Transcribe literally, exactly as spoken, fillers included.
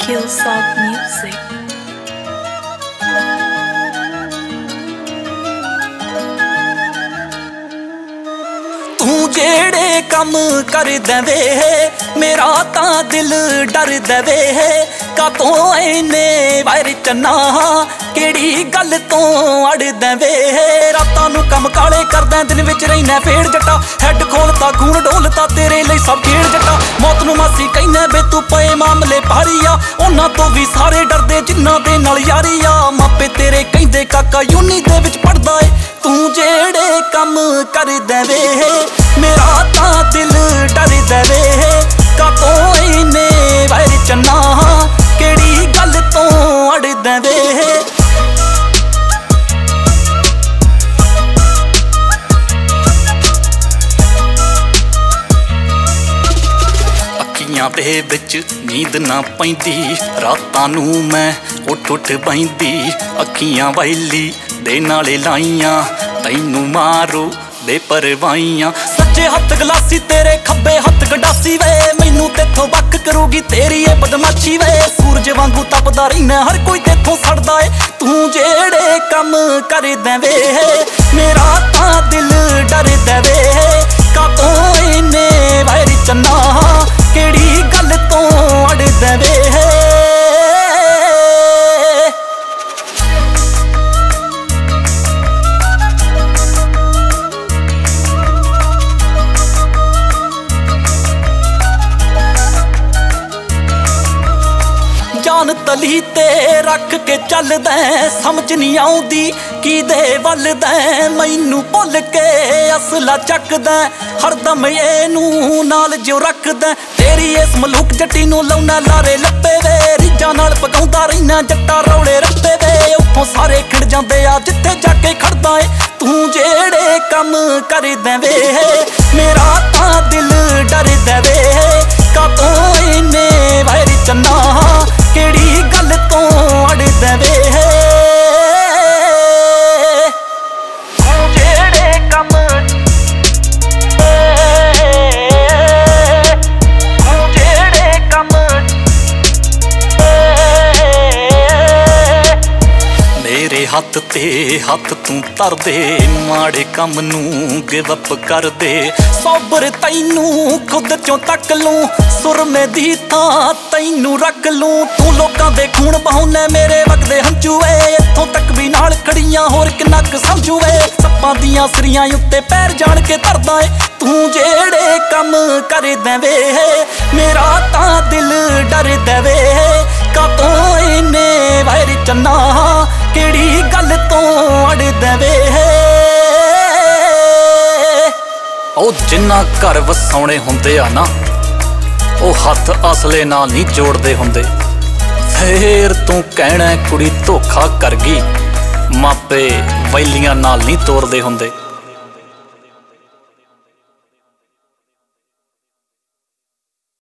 Killsoft Music. तू जेड़े कम कर देवे मेरा तां दिल डर देवे कातों इन्ने वायर चन्ना केड़ी गल तो अड़ देवे रातां नूं कम काले करदा दिन विच रहिना फेड़ जट्टा हैड खोलता खून डोलता तेरे लिए सब खेड़ जट्टा मौत नूं मासी कहने बे तू पए मामले भारी आ उन्हां तो भी सारे डरदे जिन्हां दे नाल यारी आ मापे तेरे कहंदे काका यूनी दे विच पढ़दा ए तू जेड़े कम कर देवे मेरा तां दिल डर देवे कातों इन्ने वायर चन्ना केड़ी गल तो अड़ देवे अखियां दे विच नींद ना पैंदी रातां नूं मैं उठ उठ बैंदी अखियां वैली दे नाले लाइयां तैनू मारो दे परवाइयां सज्जे हत्थ गलासी तेरे खब्बे हत्थ गडासी वे मैनू तेथों वक करूगी तेरी ये बदमाशी वे सूरज वांगू तपदा रहिना हर कोई तेथों सड़दा ए तू जेड़े कम कर देवे मेरा तां दिल डर देवे कातों इन्ने वायर चन्ना केड़ी गल तो अड़ देवे जान तली ते रख के चलदा समझ नहीं आउंदी की दे वलदा मैनू भुल के असला चकदा हरदम एनू नाल जो रखदा तेरी इस मलूक जट्टी नू लाउना लारे लप्पे वे रिजा नाल पकाउंदा रहिना जट्टा रौले रप्पे वे उत्थों सारे खिड़ जांदे आ जिथे जाके खड़दा ए तू जेड़े कम कर देवे मेरा तां दिल डर देवे कातों इन्ने वायर चन्ना केड़ी गल तो अड़ देवे जेड़े कम जेड़े कम मेरे हत्थ ते हत्थ तू धर दे माड़े कम नू गिव अप कर दे सोबर तैनू खुद चों तक लूं सुरमे दी थां तैनू रख लूं तू लोकां दे खून बहाउने मेरे वगदे हंझू वे इत्थों तक भी नाल खड़ियां होर किन्ना क समझू वे सप्पां दियां सरियां उत्ते पैर जान के धरदा ए तू जेड़े कम कर देवे मेरा तां दिल डर देवे कातों इन्ने वायर चन्ना केड़ी गल तो अड़ देवे ओ जिन्ना घर वसाउने हुंदे आ ना ओ हत्थ असले नाल नहीं जोड़दे हुंदे फेर तू कहना कुड़ी धोखा कर गई मापे वैलियां नाल नहीं तोड़दे हुंदे।